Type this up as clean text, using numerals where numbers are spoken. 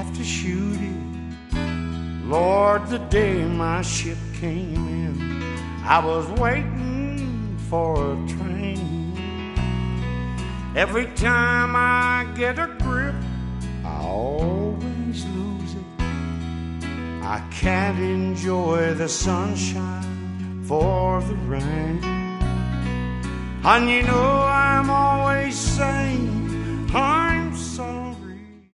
off to shoot it. Lord, the day my ship came in, I was waiting for a train. Every time I get a grip, I always lose it. I can't enjoy the sunshine for the rain. And you know I'm always saying, honey,